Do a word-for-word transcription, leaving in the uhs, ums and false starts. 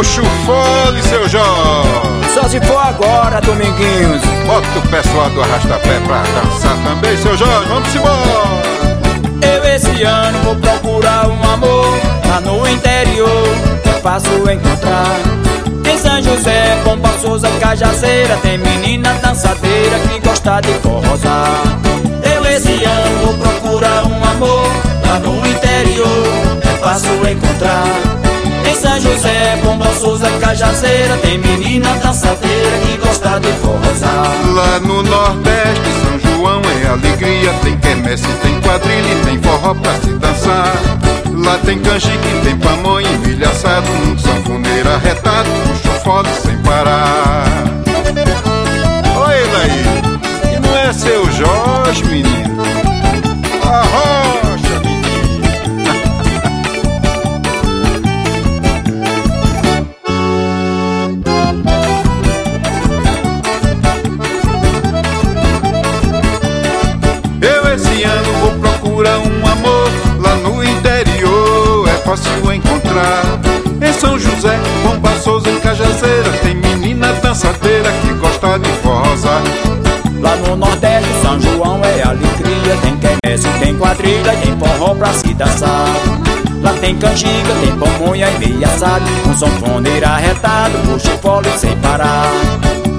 Puxa o fole, seu Jorge. Só se for agora, Dominguinhos. Bota o pessoal do arrasta-pé pra dançar também, seu Jorge. Vamos embora. Eu esse ano vou procurar um amor lá no interior, é fácil encontrar. Em São José, Pomba Souza, Cajazeira, tem menina dançadeira que gosta de forrosar. Eu esse ano vou procurar um amor lá no interior, é fácil encontrar. Em São José, Pomba Souza, Cajazeira, tem menina dançadeira que gosta de forrosar. Lá no Nordeste, São João é alegria, tem quermesse, tem quadrilha e tem forró pra se dançar. Lá tem canjique, tem pamonha e milho assado, um sanfoneiro arretado, puxa o fole sem parar. Olha ele aí, e não é seu Jorge, menino? Arrocha, menino. Eu esse ano vou procurar um amor lá no interior, é fácil encontrar. Em São José, Pomba Souza, em Cajazeira, tem menina dançadeira que gosta de forrosar. Lá no Nordeste, São João é alegria, tem quermesse, tem quadrilha, tem forró pra se dançar. Lá tem canjica, tem pamonha e meio assado, um sanfoneiro arretado, puxa o fole sem parar.